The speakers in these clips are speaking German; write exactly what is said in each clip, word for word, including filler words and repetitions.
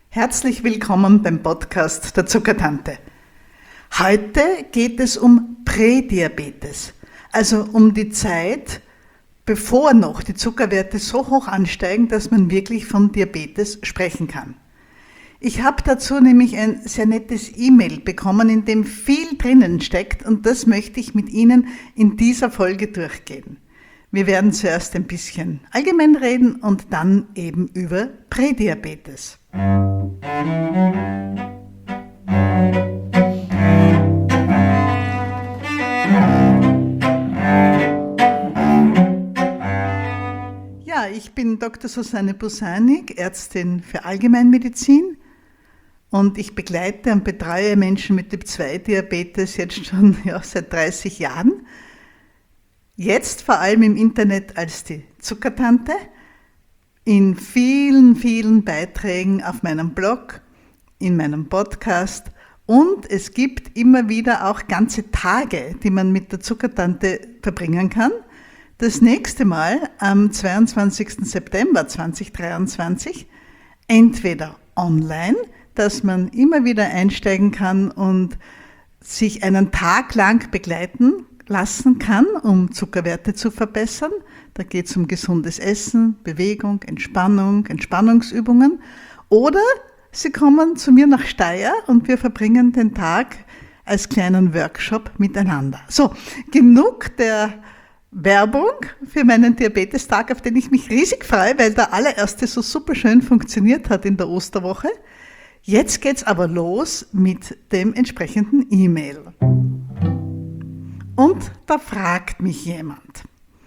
Herzlich willkommen beim Podcast der Zuckertante. Heute geht es um Prädiabetes, also um die Zeit, bevor noch die Zuckerwerte so hoch ansteigen, dass man wirklich von Diabetes sprechen kann. Ich habe dazu nämlich ein sehr nettes E-Mail bekommen, in dem viel drinnen steckt, und das möchte ich mit Ihnen in dieser Folge durchgehen. Wir werden zuerst ein bisschen allgemein reden und dann eben über Prädiabetes. Ja, ich bin Doktor Susanne Busanik, Ärztin für Allgemeinmedizin, und ich begleite und betreue Menschen mit Typ zwei Diabetes jetzt schon ja, seit dreißig Jahren. Jetzt vor allem im Internet als die Zuckertante, in vielen, vielen Beiträgen auf meinem Blog, in meinem Podcast, und es gibt immer wieder auch ganze Tage, die man mit der Zuckertante verbringen kann. Das nächste Mal am zweiundzwanzigsten September zweitausenddreiundzwanzig, entweder online, dass man immer wieder einsteigen kann und sich einen Tag lang begleiten lassen kann, um Zuckerwerte zu verbessern. Da geht es um gesundes Essen, Bewegung, Entspannung, Entspannungsübungen. Oder Sie kommen zu mir nach Steyr und wir verbringen den Tag als kleinen Workshop miteinander. So, genug der Werbung für meinen Diabetestag, auf den ich mich riesig freue, weil der allererste so super schön funktioniert hat in der Osterwoche. Jetzt geht's aber los mit dem entsprechenden E-Mail. Und da fragt mich jemand: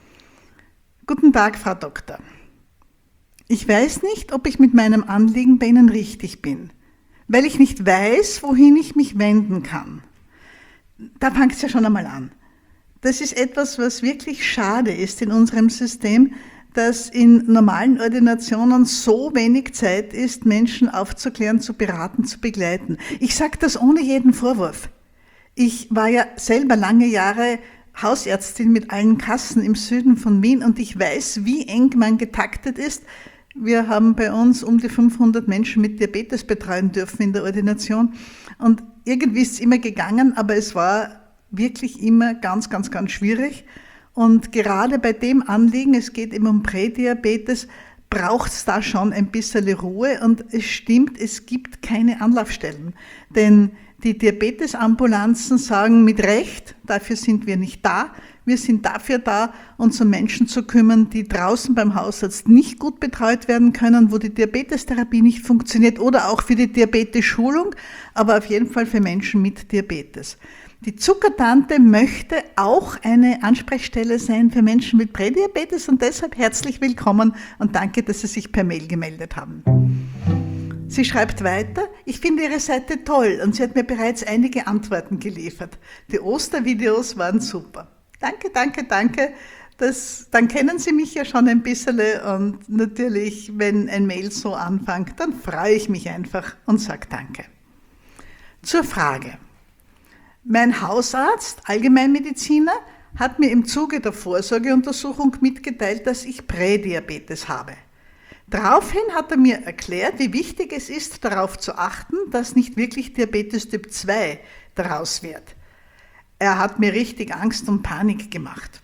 Guten Tag, Frau Doktor. Ich weiß nicht, ob ich mit meinem Anliegen bei Ihnen richtig bin, weil ich nicht weiß, wohin ich mich wenden kann. Da fängt es ja schon einmal an. Das ist etwas, was wirklich schade ist in unserem System, dass in normalen Ordinationen so wenig Zeit ist, Menschen aufzuklären, zu beraten, zu begleiten. Ich sage das ohne jeden Vorwurf. Ich war ja selber lange Jahre Hausärztin mit allen Kassen im Süden von Wien und ich weiß, wie eng man getaktet ist. Wir haben bei uns um die fünfhundert Menschen mit Diabetes betreuen dürfen in der Ordination und irgendwie ist es immer gegangen, aber es war wirklich immer ganz, ganz, ganz schwierig. Und gerade bei dem Anliegen, es geht eben um Prädiabetes, braucht es da schon ein bisschen Ruhe und es stimmt, es gibt keine Anlaufstellen. Denn die Diabetesambulanzen sagen mit Recht, dafür sind wir nicht da. Wir sind dafür da, uns um Menschen zu kümmern, die draußen beim Hausarzt nicht gut betreut werden können, wo die Diabetestherapie nicht funktioniert oder auch für die Diabetes-Schulung, aber auf jeden Fall für Menschen mit Diabetes. Die Zuckertante möchte auch eine Ansprechstelle sein für Menschen mit Prädiabetes und deshalb herzlich willkommen und danke, dass Sie sich per Mail gemeldet haben. Sie schreibt weiter: Ich finde Ihre Seite toll und sie hat mir bereits einige Antworten geliefert. Die Ostervideos waren super. Danke, danke, danke. Das, dann kennen Sie mich ja schon ein bisschen und natürlich, wenn ein Mail so anfängt, dann freue ich mich einfach und sage danke. Zur Frage. Mein Hausarzt, Allgemeinmediziner, hat mir im Zuge der Vorsorgeuntersuchung mitgeteilt, dass ich Prädiabetes habe. Daraufhin hat er mir erklärt, wie wichtig es ist, darauf zu achten, dass nicht wirklich Diabetes Typ zwei daraus wird. Er hat mir richtig Angst und Panik gemacht.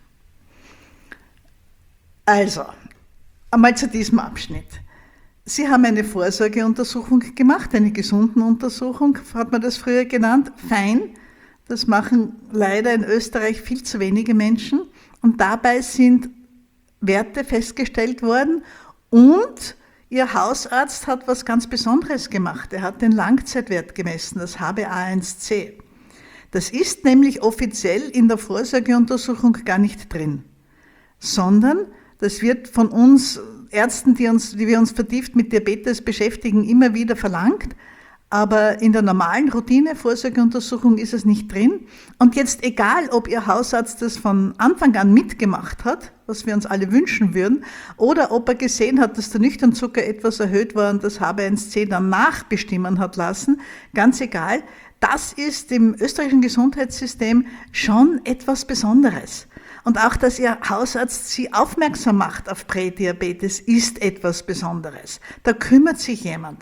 Also, einmal zu diesem Abschnitt. Sie haben eine Vorsorgeuntersuchung gemacht, eine Gesundenuntersuchung, hat man das früher genannt. Fein, das machen leider in Österreich viel zu wenige Menschen. Und dabei sind Werte festgestellt worden und Ihr Hausarzt hat was ganz Besonderes gemacht. Er hat den Langzeitwert gemessen, das H b A eins c. Das ist nämlich offiziell in der Vorsorgeuntersuchung gar nicht drin, sondern das wird von uns Ärzten, die, uns, die wir uns vertieft mit Diabetes beschäftigen, immer wieder verlangt. Aber in der normalen Routine-Vorsorgeuntersuchung ist es nicht drin. Und jetzt egal, ob Ihr Hausarzt das von Anfang an mitgemacht hat, was wir uns alle wünschen würden, oder ob er gesehen hat, dass der Nüchternzucker etwas erhöht war und das H b A eins c dann nachbestimmen hat lassen, ganz egal, das ist im österreichischen Gesundheitssystem schon etwas Besonderes. Und auch, dass Ihr Hausarzt Sie aufmerksam macht auf Prädiabetes, ist etwas Besonderes. Da kümmert sich jemand.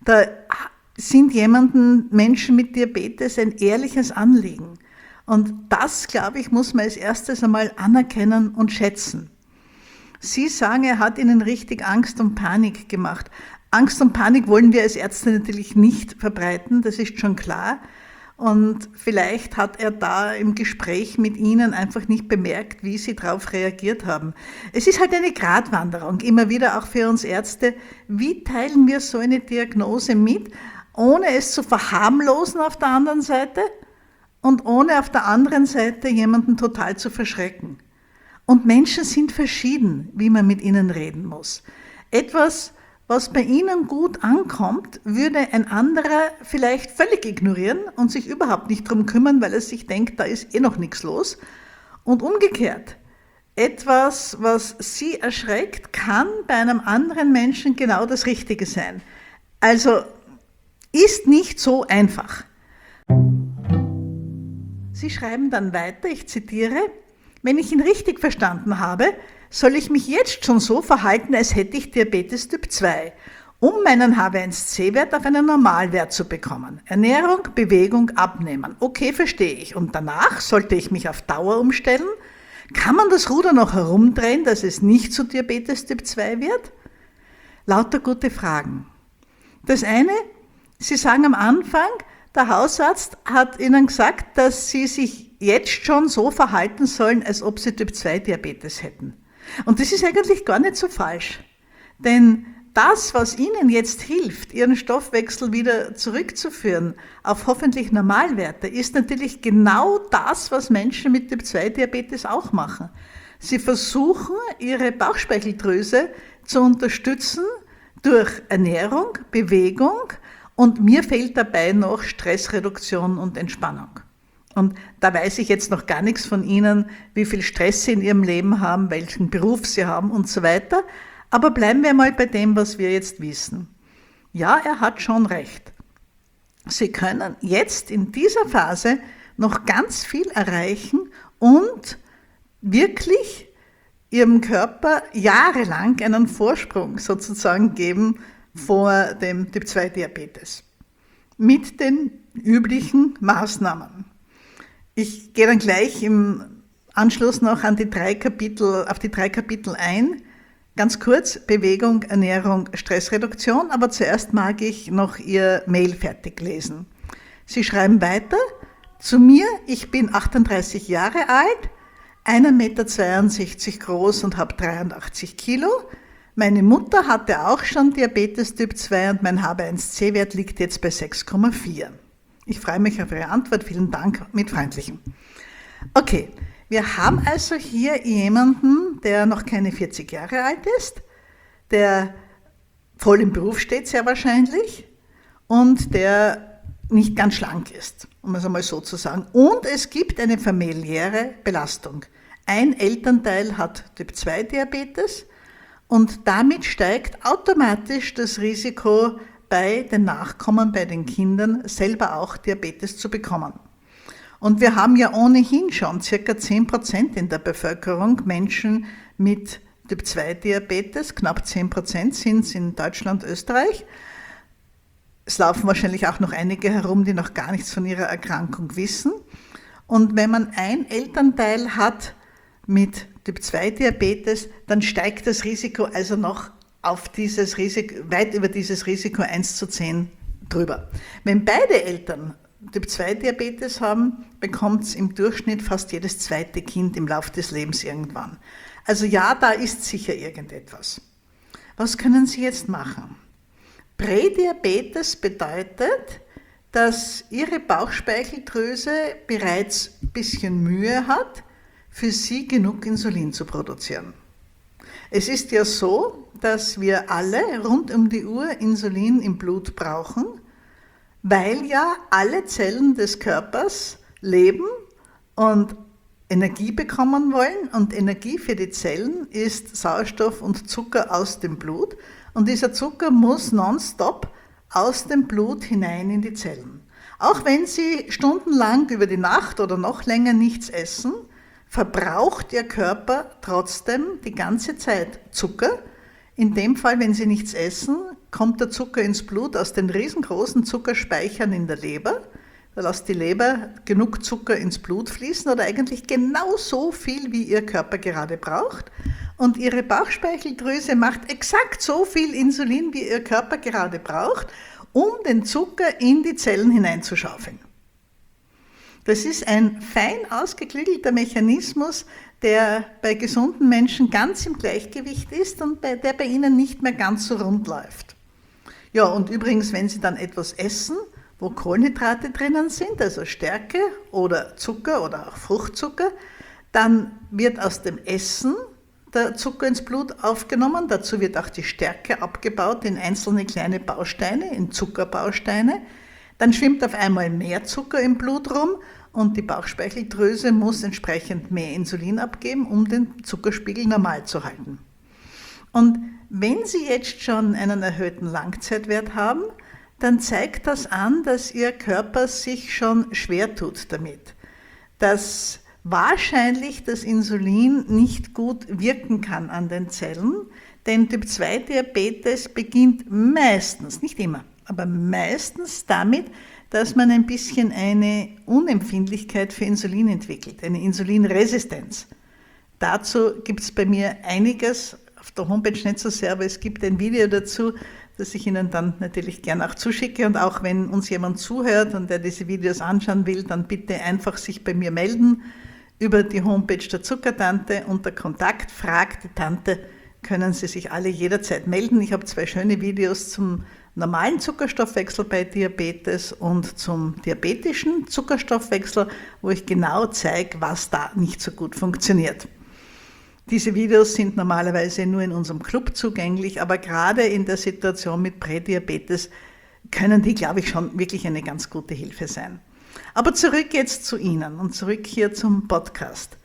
Da sind jemanden, Menschen mit Diabetes, ein ehrliches Anliegen. Und das, glaube ich, muss man als erstes einmal anerkennen und schätzen. Sie sagen, er hat Ihnen richtig Angst und Panik gemacht. Angst und Panik wollen wir als Ärzte natürlich nicht verbreiten, das ist schon klar. Und vielleicht hat er da im Gespräch mit Ihnen einfach nicht bemerkt, wie Sie darauf reagiert haben. Es ist halt eine Gratwanderung, immer wieder auch für uns Ärzte. Wie teilen wir so eine Diagnose mit, ohne es zu verharmlosen auf der anderen Seite und ohne auf der anderen Seite jemanden total zu verschrecken? Und Menschen sind verschieden, wie man mit ihnen reden muss. Etwas, was bei Ihnen gut ankommt, würde ein anderer vielleicht völlig ignorieren und sich überhaupt nicht drum kümmern, weil er sich denkt, da ist eh noch nichts los. Und umgekehrt, etwas, was Sie erschreckt, kann bei einem anderen Menschen genau das Richtige sein. Also ist nicht so einfach. Sie schreiben dann weiter, ich zitiere, wenn ich ihn richtig verstanden habe, soll ich mich jetzt schon so verhalten, als hätte ich Diabetes Typ zwei, um meinen H b eins C Wert auf einen Normalwert zu bekommen. Ernährung, Bewegung, Abnehmen. Okay, verstehe ich. Und danach sollte ich mich auf Dauer umstellen? Kann man das Ruder noch herumdrehen, dass es nicht zu Diabetes Typ zwei wird? Lauter gute Fragen. Das eine, Sie sagen am Anfang, der Hausarzt hat Ihnen gesagt, dass Sie sich jetzt schon so verhalten sollen, als ob Sie Typ zwei Diabetes hätten. Und das ist eigentlich gar nicht so falsch. Denn das, was Ihnen jetzt hilft, Ihren Stoffwechsel wieder zurückzuführen auf hoffentlich Normalwerte, ist natürlich genau das, was Menschen mit Typ zwei Diabetes auch machen. Sie versuchen, ihre Bauchspeicheldrüse zu unterstützen durch Ernährung, Bewegung und mir fehlt dabei noch Stressreduktion und Entspannung. Und da weiß ich jetzt noch gar nichts von Ihnen, wie viel Stress Sie in Ihrem Leben haben, welchen Beruf Sie haben und so weiter. Aber bleiben wir mal bei dem, was wir jetzt wissen. Ja, er hat schon recht. Sie können jetzt in dieser Phase noch ganz viel erreichen und wirklich Ihrem Körper jahrelang einen Vorsprung sozusagen geben vor dem Typ zwei Diabetes. Mit den üblichen Maßnahmen. Ich gehe dann gleich im Anschluss noch an die drei Kapitel, auf die drei Kapitel ein. Ganz kurz, Bewegung, Ernährung, Stressreduktion, aber zuerst mag ich noch Ihr Mail fertig lesen. Sie schreiben weiter, zu mir, ich bin achtunddreißig Jahre alt, ein Meter zweiundsechzig groß und habe dreiundachtzig Kilo. Meine Mutter hatte auch schon Diabetes Typ zwei und mein H b eins C Wert liegt jetzt bei sechs Komma vier. Ich freue mich auf Ihre Antwort. Vielen Dank, mit Freundlichem. Okay, wir haben also hier jemanden, der noch keine vierzig Jahre alt ist, der voll im Beruf steht, sehr wahrscheinlich, und der nicht ganz schlank ist, um es einmal so zu sagen. Und es gibt eine familiäre Belastung. Ein Elternteil hat Typ zwei Diabetes und damit steigt automatisch das Risiko, bei den Nachkommen, bei den Kindern selber auch Diabetes zu bekommen. Und wir haben ja ohnehin schon circa zehn Prozent in der Bevölkerung Menschen mit Typ zwei Diabetes, knapp zehn Prozent sind es in Deutschland, Österreich. Es laufen wahrscheinlich auch noch einige herum, die noch gar nichts von ihrer Erkrankung wissen. Und wenn man ein Elternteil hat mit Typ zwei Diabetes, dann steigt das Risiko also noch auf dieses Risiko, weit über dieses Risiko eins zu zehn drüber. Wenn beide Eltern Typ zwei Diabetes haben, bekommt es im Durchschnitt fast jedes zweite Kind im Laufe des Lebens irgendwann. Also ja, da ist sicher irgendetwas. Was können Sie jetzt machen? Prädiabetes bedeutet, dass Ihre Bauchspeicheldrüse bereits ein bisschen Mühe hat, für Sie genug Insulin zu produzieren. Es ist ja so, dass wir alle rund um die Uhr Insulin im Blut brauchen, weil ja alle Zellen des Körpers leben und Energie bekommen wollen. Und Energie für die Zellen ist Sauerstoff und Zucker aus dem Blut. Und dieser Zucker muss nonstop aus dem Blut hinein in die Zellen. Auch wenn Sie stundenlang über die Nacht oder noch länger nichts essen, verbraucht Ihr Körper trotzdem die ganze Zeit Zucker. In dem Fall, wenn Sie nichts essen, kommt der Zucker ins Blut aus den riesengroßen Zuckerspeichern in der Leber. Da lässt die Leber genug Zucker ins Blut fließen oder eigentlich genau so viel, wie ihr Körper gerade braucht. Und ihre Bauchspeicheldrüse macht exakt so viel Insulin, wie ihr Körper gerade braucht, um den Zucker in die Zellen hineinzuschaufeln. Das ist ein fein ausgeklügelter Mechanismus, der bei gesunden Menschen ganz im Gleichgewicht ist und bei, der bei ihnen nicht mehr ganz so rund läuft. Ja, und übrigens, wenn Sie dann etwas essen, wo Kohlenhydrate drinnen sind, also Stärke oder Zucker oder auch Fruchtzucker, dann wird aus dem Essen der Zucker ins Blut aufgenommen. Dazu wird auch die Stärke abgebaut in einzelne kleine Bausteine, in Zuckerbausteine. Dann schwimmt auf einmal mehr Zucker im Blut rum und die Bauchspeicheldrüse muss entsprechend mehr Insulin abgeben, um den Zuckerspiegel normal zu halten. Und wenn Sie jetzt schon einen erhöhten Langzeitwert haben, dann zeigt das an, dass Ihr Körper sich schon schwer tut damit, dass wahrscheinlich das Insulin nicht gut wirken kann an den Zellen, denn Typ zwei Diabetes beginnt meistens, nicht immer, aber meistens damit, dass man ein bisschen eine Unempfindlichkeit für Insulin entwickelt, eine Insulinresistenz. Dazu gibt es bei mir einiges, auf der Homepage nicht so sehr, aber es gibt ein Video dazu, das ich Ihnen dann natürlich gerne auch zuschicke. Und auch wenn uns jemand zuhört und der diese Videos anschauen will, dann bitte einfach sich bei mir melden über die Homepage der Zuckertante unter Kontakt, fragt die Tante, können Sie sich alle jederzeit melden. Ich habe zwei schöne Videos zum normalen Zuckerstoffwechsel bei Diabetes und zum diabetischen Zuckerstoffwechsel, wo ich genau zeige, was da nicht so gut funktioniert. Diese Videos sind normalerweise nur in unserem Club zugänglich, aber gerade in der Situation mit Prädiabetes können die, glaube ich, schon wirklich eine ganz gute Hilfe sein. Aber zurück jetzt zu Ihnen und zurück hier zum Podcast.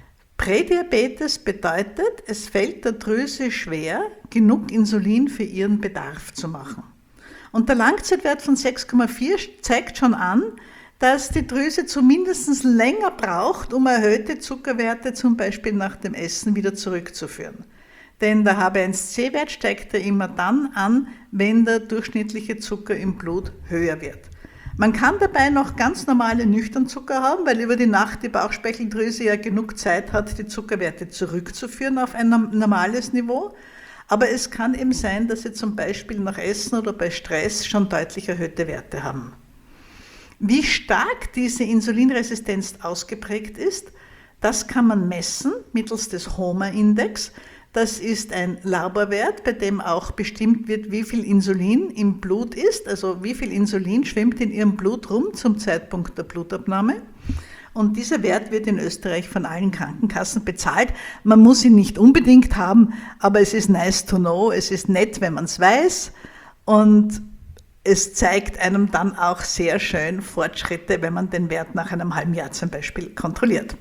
Prädiabetes bedeutet, es fällt der Drüse schwer, genug Insulin für ihren Bedarf zu machen. Und der Langzeitwert von sechs Komma vier zeigt schon an, dass die Drüse zumindest länger braucht, um erhöhte Zuckerwerte zum Beispiel nach dem Essen wieder zurückzuführen. Denn der H b eins C Wert steigt ja immer dann an, wenn der durchschnittliche Zucker im Blut höher wird. Man kann dabei noch ganz normale Nüchternzucker haben, weil über die Nacht die Bauchspeicheldrüse ja genug Zeit hat, die Zuckerwerte zurückzuführen auf ein normales Niveau. Aber es kann eben sein, dass Sie zum Beispiel nach Essen oder bei Stress schon deutlich erhöhte Werte haben. Wie stark diese Insulinresistenz ausgeprägt ist, das kann man messen mittels des HOMA-Index. Das ist ein Laborwert, bei dem auch bestimmt wird, wie viel Insulin im Blut ist, also wie viel Insulin schwimmt in Ihrem Blut rum zum Zeitpunkt der Blutabnahme. Und dieser Wert wird in Österreich von allen Krankenkassen bezahlt. Man muss ihn nicht unbedingt haben, aber es ist nice to know, es ist nett, wenn man es weiß. Und es zeigt einem dann auch sehr schön Fortschritte, wenn man den Wert nach einem halben Jahr zum Beispiel kontrolliert.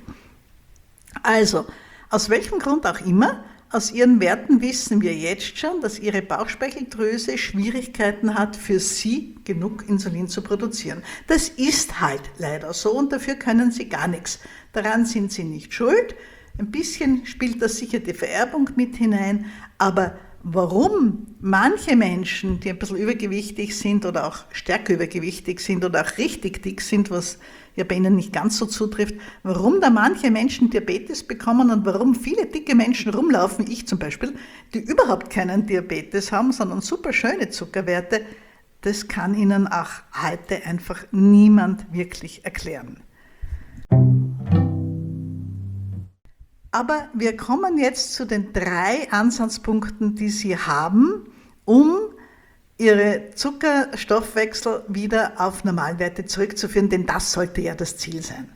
Also, aus welchem Grund auch immer, aus Ihren Werten wissen wir jetzt schon, dass Ihre Bauchspeicheldrüse Schwierigkeiten hat, für Sie genug Insulin zu produzieren. Das ist halt leider so und dafür können Sie gar nichts. Daran sind Sie nicht schuld. Ein bisschen spielt da sicher die Vererbung mit hinein, aber warum manche Menschen, die ein bisschen übergewichtig sind oder auch stärker übergewichtig sind oder auch richtig dick sind, was ja bei ihnen nicht ganz so zutrifft, warum da manche Menschen Diabetes bekommen und warum viele dicke Menschen rumlaufen, ich zum Beispiel, die überhaupt keinen Diabetes haben, sondern super schöne Zuckerwerte, das kann Ihnen auch heute einfach niemand wirklich erklären. Aber wir kommen jetzt zu den drei Ansatzpunkten, die Sie haben, um Ihre Zuckerstoffwechsel wieder auf Normalwerte zurückzuführen, denn das sollte ja das Ziel sein.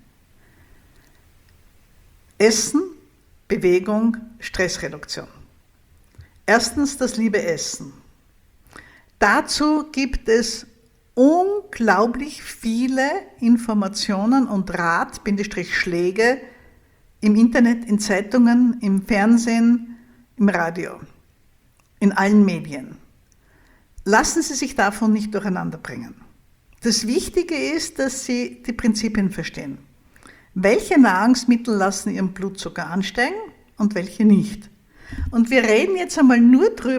Essen, Bewegung, Stressreduktion. Erstens das liebe Essen. Dazu gibt es unglaublich viele Informationen und Rat-Schläge im Internet, in Zeitungen, im Fernsehen, im Radio, in allen Medien. Lassen Sie sich davon nicht durcheinander bringen. Das Wichtige ist, dass Sie die Prinzipien verstehen. Welche Nahrungsmittel lassen Ihren Blutzucker ansteigen und welche nicht? Und wir reden jetzt einmal nur darüber,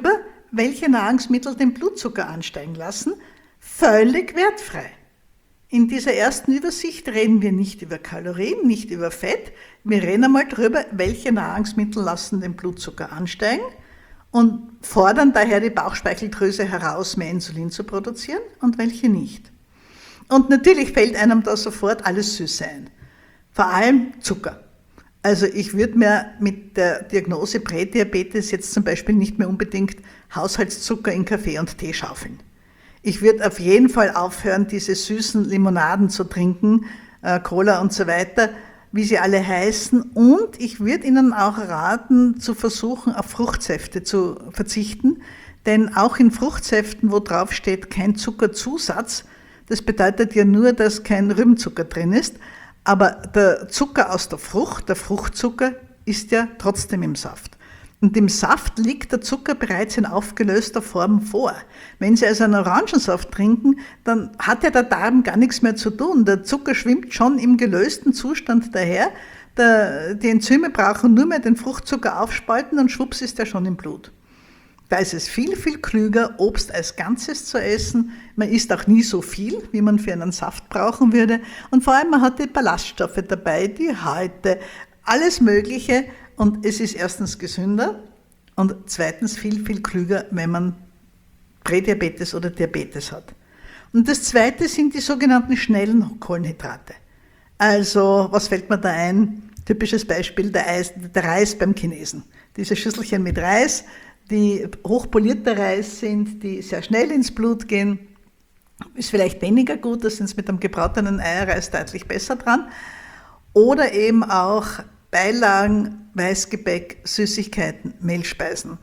welche Nahrungsmittel den Blutzucker ansteigen lassen, völlig wertfrei. In dieser ersten Übersicht reden wir nicht über Kalorien, nicht über Fett. Wir reden einmal darüber, welche Nahrungsmittel lassen den Blutzucker ansteigen und fordern daher die Bauchspeicheldrüse heraus, mehr Insulin zu produzieren und welche nicht. Und natürlich fällt einem da sofort alles Süße ein. Vor allem Zucker. Also ich würde mir mit der Diagnose Prädiabetes jetzt zum Beispiel nicht mehr unbedingt Haushaltszucker in Kaffee und Tee schaufeln. Ich würde auf jeden Fall aufhören, diese süßen Limonaden zu trinken, äh, Cola und so weiter, wie sie alle heißen. Und ich würde Ihnen auch raten, zu versuchen, auf Fruchtsäfte zu verzichten. Denn auch in Fruchtsäften, wo drauf steht, kein Zuckerzusatz, das bedeutet ja nur, dass kein Rübenzucker drin ist. Aber der Zucker aus der Frucht, der Fruchtzucker, ist ja trotzdem im Saft. Und im Saft liegt der Zucker bereits in aufgelöster Form vor. Wenn Sie also einen Orangensaft trinken, dann hat ja der Darm gar nichts mehr zu tun. Der Zucker schwimmt schon im gelösten Zustand daher. Der, die Enzyme brauchen nur mehr den Fruchtzucker aufspalten und schwupps ist er schon im Blut. Da ist es viel, viel klüger, Obst als Ganzes zu essen. Man isst auch nie so viel, wie man für einen Saft brauchen würde. Und vor allem, man hat die Ballaststoffe dabei, die Häute, alles Mögliche. Und es ist erstens gesünder und zweitens viel, viel klüger, wenn man Prädiabetes oder Diabetes hat. Und das zweite sind die sogenannten schnellen Kohlenhydrate. Also, was fällt mir da ein? Typisches Beispiel, der, Eis, der Reis beim Chinesen. Diese Schüsselchen mit Reis, die hochpolierter Reis sind, die sehr schnell ins Blut gehen, ist vielleicht weniger gut, da sind sie mit einem gebratenen Eierreis deutlich besser dran. Oder eben auch Beilagen, Weißgebäck, Süßigkeiten, Mehlspeisen.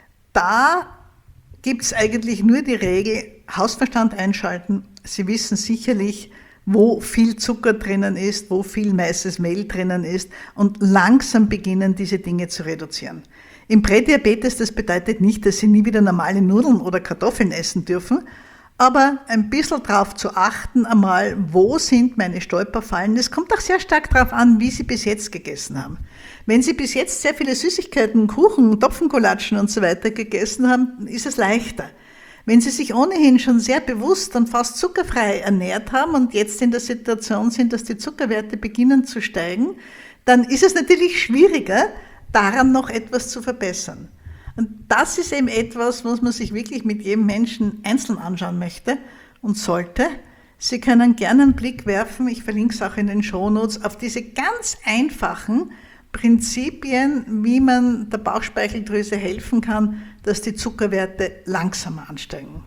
Da gibt es eigentlich nur die Regel, Hausverstand einschalten. Sie wissen sicherlich, wo viel Zucker drinnen ist, wo viel weißes Mehl drinnen ist und langsam beginnen, diese Dinge zu reduzieren. Im Prädiabetes, das bedeutet nicht, dass Sie nie wieder normale Nudeln oder Kartoffeln essen dürfen, aber ein bisschen darauf zu achten, einmal, wo sind meine Stolperfallen. Das kommt auch sehr stark darauf an, wie Sie bis jetzt gegessen haben. Wenn Sie bis jetzt sehr viele Süßigkeiten, Kuchen, Topfenkolatschen und so weiter gegessen haben, ist es leichter. Wenn Sie sich ohnehin schon sehr bewusst und fast zuckerfrei ernährt haben und jetzt in der Situation sind, dass die Zuckerwerte beginnen zu steigen, dann ist es natürlich schwieriger, daran noch etwas zu verbessern. Und das ist eben etwas, was man sich wirklich mit jedem Menschen einzeln anschauen möchte und sollte. Sie können gerne einen Blick werfen, ich verlinke es auch in den Shownotes, auf diese ganz einfachen Prinzipien, wie man der Bauchspeicheldrüse helfen kann, dass die Zuckerwerte langsamer ansteigen.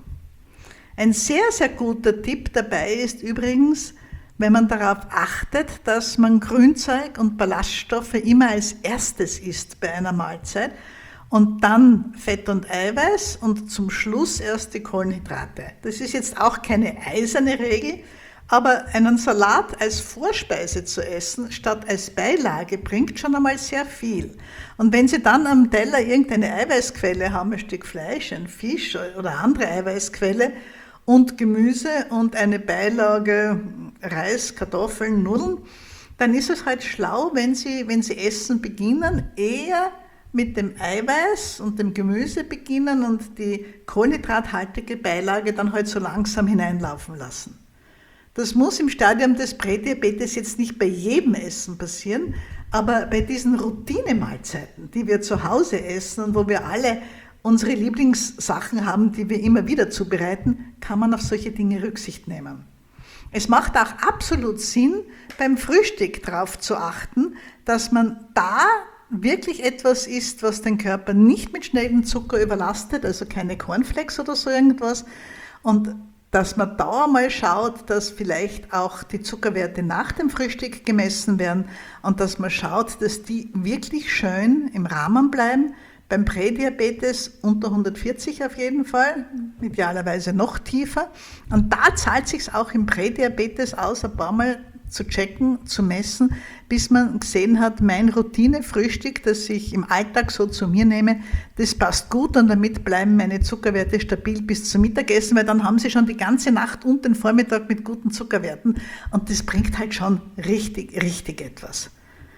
Ein sehr, sehr guter Tipp dabei ist übrigens, wenn man darauf achtet, dass man Grünzeug und Ballaststoffe immer als erstes isst bei einer Mahlzeit und dann Fett und Eiweiß und zum Schluss erst die Kohlenhydrate. Das ist jetzt auch keine eiserne Regel, aber einen Salat als Vorspeise zu essen, statt als Beilage, bringt schon einmal sehr viel. Und wenn Sie dann am Teller irgendeine Eiweißquelle haben, ein Stück Fleisch, ein Fisch oder andere Eiweißquelle und Gemüse und eine Beilage, Reis, Kartoffeln, Nudeln, dann ist es halt schlau, wenn Sie, wenn Sie essen beginnen, eher mit dem Eiweiß und dem Gemüse beginnen und die kohlenhydrathaltige Beilage dann halt so langsam hineinlaufen lassen. Das muss im Stadium des Prädiabetes jetzt nicht bei jedem Essen passieren, aber bei diesen Routinemahlzeiten, die wir zu Hause essen und wo wir alle unsere Lieblingssachen haben, die wir immer wieder zubereiten, kann man auf solche Dinge Rücksicht nehmen. Es macht auch absolut Sinn, beim Frühstück darauf zu achten, dass man da wirklich etwas isst, was den Körper nicht mit schnellem Zucker überlastet, also keine Cornflakes oder so irgendwas, und dass man da mal schaut, dass vielleicht auch die Zuckerwerte nach dem Frühstück gemessen werden und dass man schaut, dass die wirklich schön im Rahmen bleiben. Beim Prädiabetes unter hundertvierzig auf jeden Fall, idealerweise noch tiefer. Und da zahlt es sich auch im Prädiabetes aus, ein paar Mal zu checken, zu messen, bis man gesehen hat, mein Routinefrühstück, das ich im Alltag so zu mir nehme, das passt gut und damit bleiben meine Zuckerwerte stabil bis zum Mittagessen, weil dann haben sie schon die ganze Nacht und den Vormittag mit guten Zuckerwerten und das bringt halt schon richtig, richtig etwas.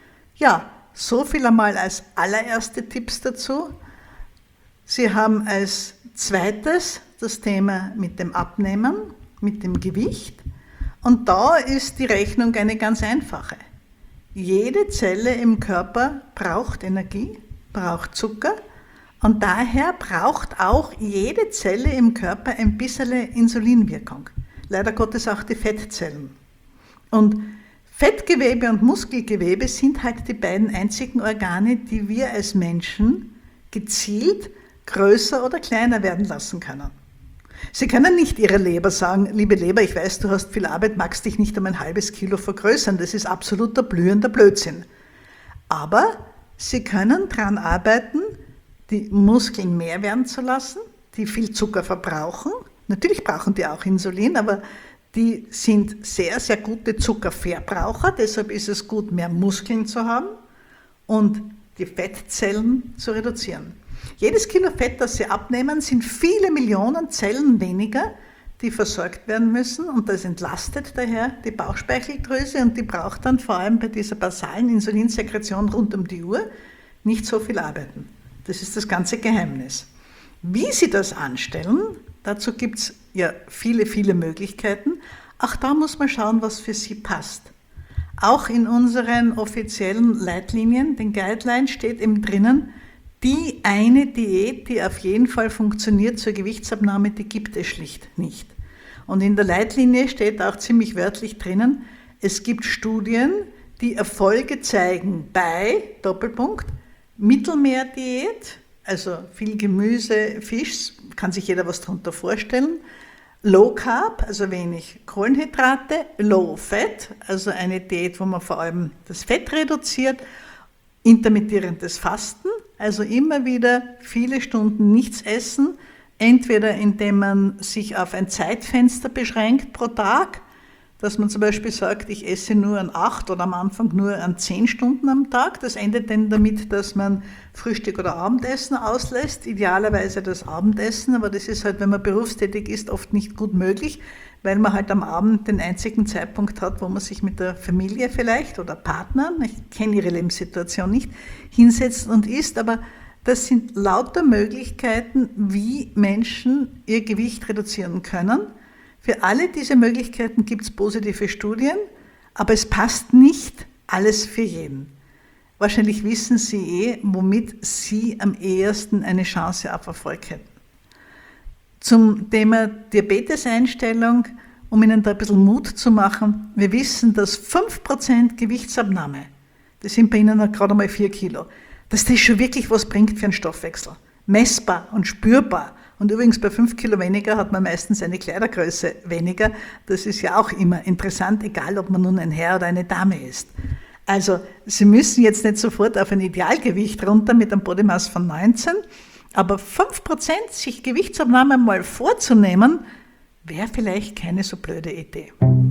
Ja, so viel einmal als allererste Tipps dazu. Sie haben als Zweites, das Thema mit dem Abnehmen, mit dem Gewicht. Und da ist die Rechnung eine ganz einfache. Jede Zelle im Körper braucht Energie, braucht Zucker und daher braucht auch jede Zelle im Körper ein bisschen Insulinwirkung. Leider Gottes auch die Fettzellen. Und Fettgewebe und Muskelgewebe sind halt die beiden einzigen Organe, die wir als Menschen gezielt größer oder kleiner werden lassen können. Sie können nicht Ihrer Leber sagen, liebe Leber, ich weiß, du hast viel Arbeit, magst dich nicht um ein halbes Kilo vergrößern. Das ist absoluter blühender Blödsinn. Aber Sie können daran arbeiten, die Muskeln mehr werden zu lassen, die viel Zucker verbrauchen. Natürlich brauchen die auch Insulin, aber die sind sehr, sehr gute Zuckerverbraucher. Deshalb ist es gut, mehr Muskeln zu haben und die Fettzellen zu reduzieren. Jedes Kilo Fett, das Sie abnehmen, sind viele Millionen Zellen weniger, die versorgt werden müssen und das entlastet daher die Bauchspeicheldrüse und die braucht dann vor allem bei dieser basalen Insulinsekretion rund um die Uhr nicht so viel arbeiten. Das ist das ganze Geheimnis. Wie Sie das anstellen, dazu gibt es ja viele, viele Möglichkeiten. Auch da muss man schauen, was für Sie passt. Auch in unseren offiziellen Leitlinien, den Guidelines, steht eben drinnen, die eine Diät, die auf jeden Fall funktioniert zur Gewichtsabnahme, die gibt es schlicht nicht. Und in der Leitlinie steht auch ziemlich wörtlich drinnen, es gibt Studien, die Erfolge zeigen bei, Doppelpunkt, Mittelmeerdiät, also viel Gemüse, Fisch, kann sich jeder was darunter vorstellen, Low Carb, also wenig Kohlenhydrate, Low Fat, also eine Diät, wo man vor allem das Fett reduziert, intermittierendes Fasten, also immer wieder viele Stunden nichts essen, entweder indem man sich auf ein Zeitfenster beschränkt pro Tag, dass man zum Beispiel sagt, ich esse nur an acht oder am Anfang nur an zehn Stunden am Tag. Das endet dann damit, dass man Frühstück oder Abendessen auslässt, idealerweise das Abendessen, aber das ist halt, wenn man berufstätig ist, oft nicht gut möglich, weil man halt am Abend den einzigen Zeitpunkt hat, wo man sich mit der Familie vielleicht oder Partner, ich kenne ihre Lebenssituation nicht, hinsetzt und isst, aber das sind lauter Möglichkeiten, wie Menschen ihr Gewicht reduzieren können. Für alle diese Möglichkeiten gibt es positive Studien, aber es passt nicht alles für jeden. Wahrscheinlich wissen Sie eh, womit Sie am ehesten eine Chance auf Erfolg hätten. Zum Thema Diabeteseinstellung, um Ihnen da ein bisschen Mut zu machen, wir wissen, dass fünf Prozent Gewichtsabnahme, das sind bei Ihnen gerade einmal vier Kilo, dass das schon wirklich was bringt für den Stoffwechsel. Messbar und spürbar. Und übrigens bei fünf Kilo weniger hat man meistens eine Kleidergröße weniger. Das ist ja auch immer interessant, egal ob man nun ein Herr oder eine Dame ist. Also Sie müssen jetzt nicht sofort auf ein Idealgewicht runter mit einem Body Mass von neunzehn, aber fünf Prozent sich Gewichtsabnahme mal vorzunehmen, wäre vielleicht keine so blöde Idee.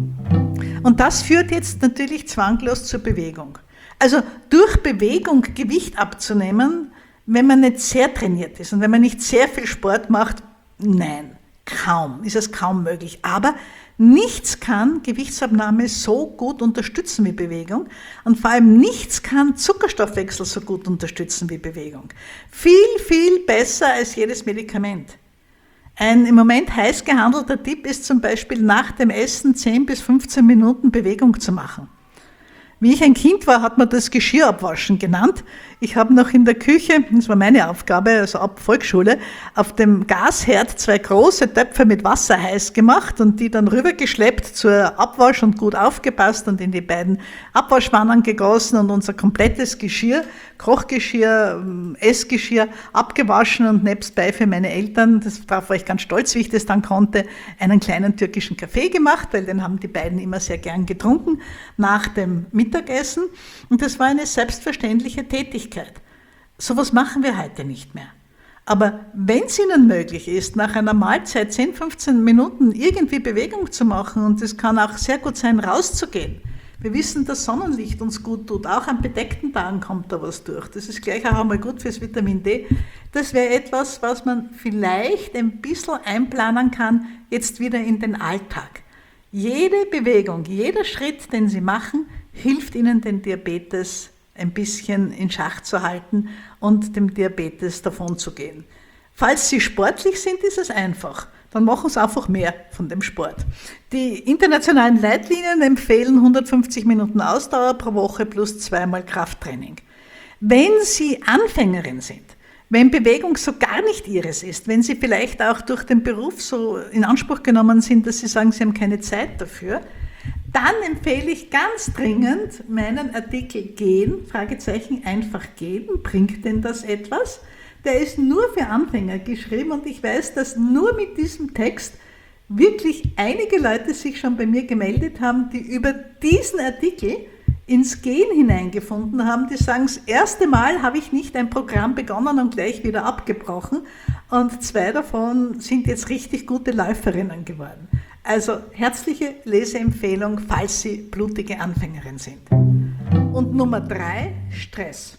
Und das führt jetzt natürlich zwanglos zur Bewegung. Also durch Bewegung Gewicht abzunehmen, wenn man nicht sehr trainiert ist und wenn man nicht sehr viel Sport macht, nein, kaum, ist es kaum möglich. Aber nichts kann Gewichtsabnahme so gut unterstützen wie Bewegung und vor allem nichts kann Zuckerstoffwechsel so gut unterstützen wie Bewegung. Viel, viel besser als jedes Medikament. Ein im Moment heiß gehandelter Tipp ist zum Beispiel nach dem Essen zehn bis fünfzehn Minuten Bewegung zu machen. Wie ich ein Kind war, hat man das Geschirr abwaschen genannt. Ich habe noch in der Küche, das war meine Aufgabe, also ab Volksschule, auf dem Gasherd zwei große Töpfe mit Wasser heiß gemacht und die dann rübergeschleppt zur Abwasch und gut aufgepasst und in die beiden Abwaschwannen gegossen und unser komplettes Geschirr, Kochgeschirr, Essgeschirr abgewaschen und nebstbei für meine Eltern, das, darauf war ich ganz stolz, wie ich das dann konnte, einen kleinen türkischen Kaffee gemacht, weil den haben die beiden immer sehr gern getrunken, nach dem Mittagessen. Und das war eine selbstverständliche Tätigkeit. Sowas machen wir heute nicht mehr. Aber wenn es Ihnen möglich ist, nach einer Mahlzeit zehn, fünfzehn Minuten irgendwie Bewegung zu machen, und es kann auch sehr gut sein, rauszugehen. Wir wissen, dass Sonnenlicht uns gut tut. Auch an bedeckten Tagen kommt da was durch. Das ist gleich auch einmal gut fürs Vitamin D. Das wäre etwas, was man vielleicht ein bisschen einplanen kann, jetzt wieder in den Alltag. Jede Bewegung, jeder Schritt, den Sie machen, hilft Ihnen, den Diabetes ein bisschen in Schach zu halten und dem Diabetes davonzugehen. Falls Sie sportlich sind, ist es einfach. Dann machen Sie einfach mehr von dem Sport. Die internationalen Leitlinien empfehlen hundertfünfzig Minuten Ausdauer pro Woche plus zweimal Krafttraining. Wenn Sie Anfängerin sind, wenn Bewegung so gar nicht Ihres ist, wenn Sie vielleicht auch durch den Beruf so in Anspruch genommen sind, dass Sie sagen, Sie haben keine Zeit dafür, dann empfehle ich ganz dringend meinen Artikel Gehen, Fragezeichen, einfach gehen. Bringt denn das etwas? Der ist nur für Anfänger geschrieben und ich weiß, dass nur mit diesem Text wirklich einige Leute sich schon bei mir gemeldet haben, die über diesen Artikel ins Gehen hineingefunden haben, die sagen, das erste Mal habe ich nicht ein Programm begonnen und gleich wieder abgebrochen und zwei davon sind jetzt richtig gute Läuferinnen geworden. Also herzliche Leseempfehlung, falls Sie blutige Anfängerin sind. Und Nummer drei, Stress.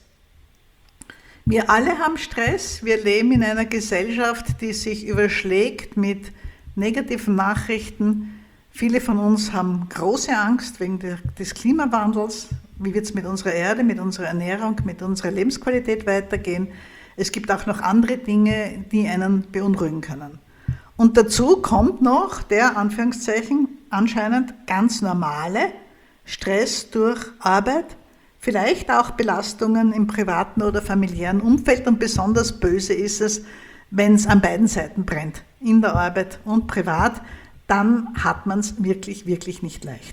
Wir alle haben Stress, wir leben in einer Gesellschaft, die sich überschlägt mit negativen Nachrichten. Viele von uns haben große Angst wegen des Klimawandels. Wie wird es mit unserer Erde, mit unserer Ernährung, mit unserer Lebensqualität weitergehen? Es gibt auch noch andere Dinge, die einen beunruhigen können. Und dazu kommt noch der, Anführungszeichen, anscheinend ganz normale Stress durch Arbeit, vielleicht auch Belastungen im privaten oder familiären Umfeld und besonders böse ist es, wenn es an beiden Seiten brennt, in der Arbeit und privat, dann hat man es wirklich, wirklich nicht leicht.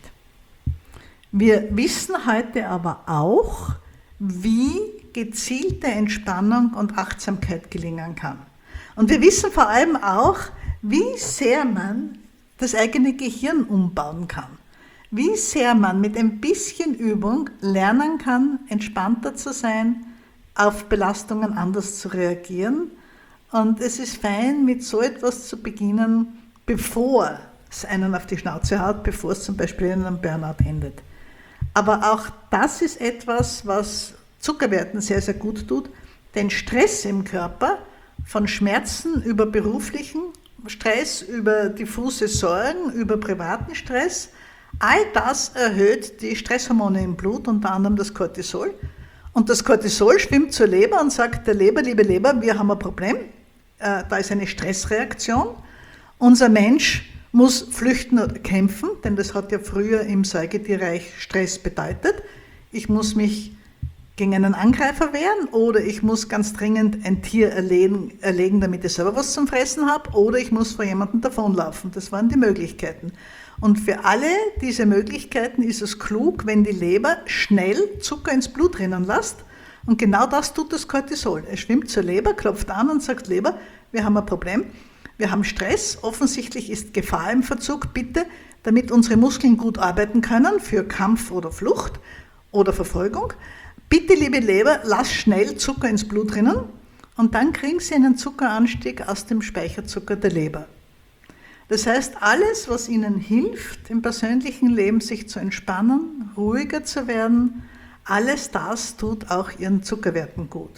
Wir wissen heute aber auch, wie gezielte Entspannung und Achtsamkeit gelingen kann. Und wir wissen vor allem auch, wie sehr man das eigene Gehirn umbauen kann. Wie sehr man mit ein bisschen Übung lernen kann, entspannter zu sein, auf Belastungen anders zu reagieren. Und es ist fein, mit so etwas zu beginnen, bevor es einen auf die Schnauze haut, bevor es zum Beispiel in einem Burnout endet. Aber auch das ist etwas, was Zuckerwerten sehr, sehr gut tut, den Stress im Körper, von Schmerzen über beruflichen Stress, über diffuse Sorgen, über privaten Stress, all das erhöht die Stresshormone im Blut, unter anderem das Cortisol. Und das Cortisol schwimmt zur Leber und sagt, der Leber, liebe Leber, wir haben ein Problem, äh, da ist eine Stressreaktion. Unser Mensch muss flüchten oder kämpfen, denn das hat ja früher im Säugetierreich Stress bedeutet. Ich muss mich gegen einen Angreifer wehren oder ich muss ganz dringend ein Tier erlegen, erlegen, damit ich selber was zum Fressen habe, oder ich muss vor jemandem davonlaufen. Das waren die Möglichkeiten. Und für alle diese Möglichkeiten ist es klug, wenn die Leber schnell Zucker ins Blut rinnen lässt. Und genau das tut das Cortisol. Es schwimmt zur Leber, klopft an und sagt, Leber, wir haben ein Problem, wir haben Stress, offensichtlich ist Gefahr im Verzug, bitte, damit unsere Muskeln gut arbeiten können für Kampf oder Flucht oder Verfolgung. Bitte, liebe Leber, lass schnell Zucker ins Blut rinnen und dann kriegen Sie einen Zuckeranstieg aus dem Speicherzucker der Leber. Das heißt, alles, was Ihnen hilft, im persönlichen Leben sich zu entspannen, ruhiger zu werden, alles das tut auch Ihren Zuckerwerten gut.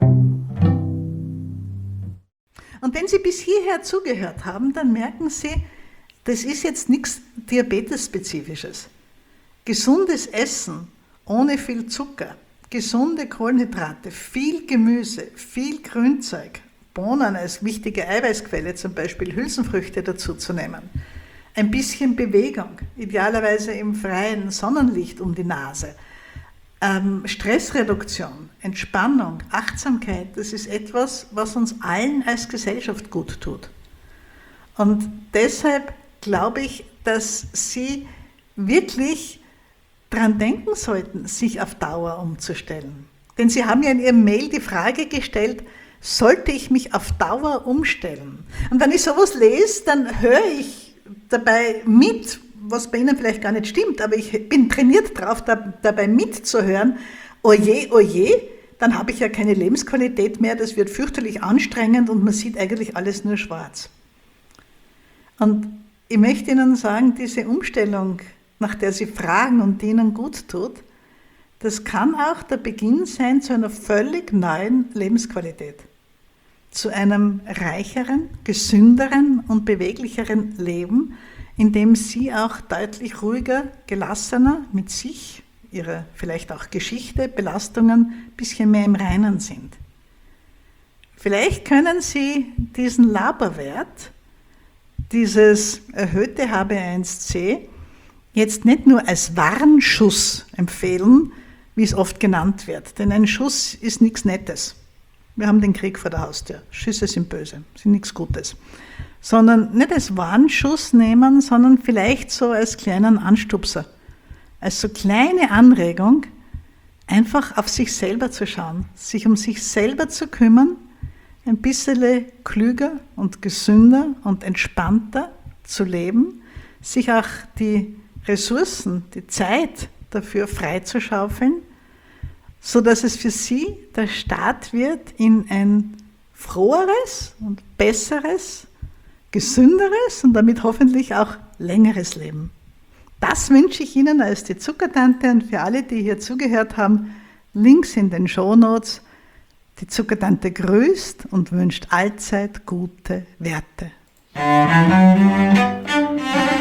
Und wenn Sie bis hierher zugehört haben, dann merken Sie, das ist jetzt nichts Diabetes-Spezifisches. Gesundes Essen ohne viel Zucker, gesunde Kohlenhydrate, viel Gemüse, viel Grünzeug, Bohnen als wichtige Eiweißquelle, zum Beispiel Hülsenfrüchte dazu zu nehmen, ein bisschen Bewegung, idealerweise im freien Sonnenlicht um die Nase, ähm, Stressreduktion, Entspannung, Achtsamkeit, das ist etwas, was uns allen als Gesellschaft gut tut. Und deshalb glaube ich, dass Sie wirklich daran denken sollten, sich auf Dauer umzustellen. Denn Sie haben ja in Ihrem Mail die Frage gestellt, sollte ich mich auf Dauer umstellen? Und wenn ich sowas lese, dann höre ich dabei mit, was bei Ihnen vielleicht gar nicht stimmt, aber ich bin trainiert darauf, da, dabei mitzuhören, oje, oje, dann habe ich ja keine Lebensqualität mehr, das wird fürchterlich anstrengend und man sieht eigentlich alles nur schwarz. Und ich möchte Ihnen sagen, diese Umstellung, nach der Sie fragen und die Ihnen gut tut, das kann auch der Beginn sein zu einer völlig neuen Lebensqualität. Zu einem reicheren, gesünderen und beweglicheren Leben, in dem Sie auch deutlich ruhiger, gelassener mit sich, Ihrer vielleicht auch Geschichte, Belastungen, ein bisschen mehr im Reinen sind. Vielleicht können Sie diesen Laberwert, dieses erhöhte H B A eins C, jetzt nicht nur als Warnschuss empfehlen, wie es oft genannt wird. Denn ein Schuss ist nichts Nettes. Wir haben den Krieg vor der Haustür. Schüsse sind böse, sind nichts Gutes. Sondern nicht als Warnschuss nehmen, sondern vielleicht so als kleinen Anstupser. Als so kleine Anregung, einfach auf sich selber zu schauen, sich um sich selber zu kümmern, ein bisschen klüger und gesünder und entspannter zu leben, sich auch die Ressourcen, die Zeit dafür freizuschaufeln, sodass es für Sie der Start wird in ein froheres und besseres, gesünderes und damit hoffentlich auch längeres Leben. Das wünsche ich Ihnen als die Zuckertante und für alle, die hier zugehört haben, Links in den Shownotes. Die Zuckertante grüßt und wünscht allzeit gute Werte.